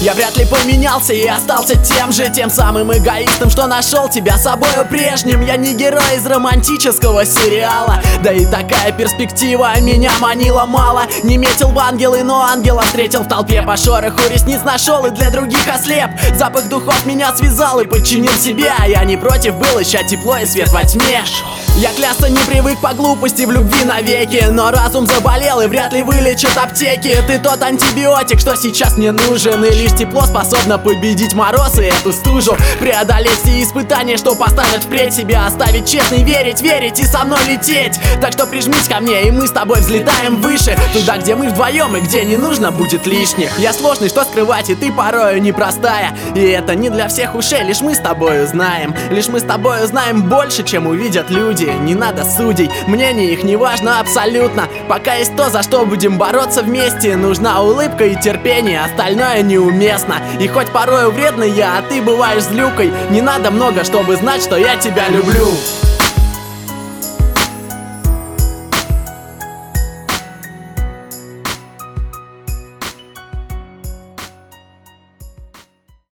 Я вряд ли поменялся и остался тем же, тем самым эгоистом, что нашел тебя собою прежним. Я не герой из романтического сериала, да и такая перспектива меня манила мало. Не метил в ангелы, но ангела встретил в толпе. По шороху ресниц нашел и для других ослеп. Запах духов меня связал и подчинил себе, а я не против был ищать тепло и свет во тьме. Я клясться не привык по глупости в любви навеки, но разум заболел и вряд ли вылечат аптеки. Ты тот антибиотик, что сейчас мне нужен, и лишь тепло способно победить мороз и эту стужу. Преодолеть все испытания, что поставят впредь, себя оставить честный, верить и со мной лететь. Так что прижмись ко мне, и мы с тобой взлетаем выше, туда, где мы вдвоем и где не нужно будет лишних. Я сложный, что скрывать, и ты порою непростая, и это не для всех ушей, лишь мы с тобою знаем. Лишь мы с тобою знаем больше, чем увидят люди. Не надо судей, мнение их не важно абсолютно. Пока есть то, за что будем бороться вместе. Нужна улыбка и терпение, остальное неуместно. И хоть порою вредный я, а ты бываешь злюкой, не надо много, чтобы знать, что я тебя люблю.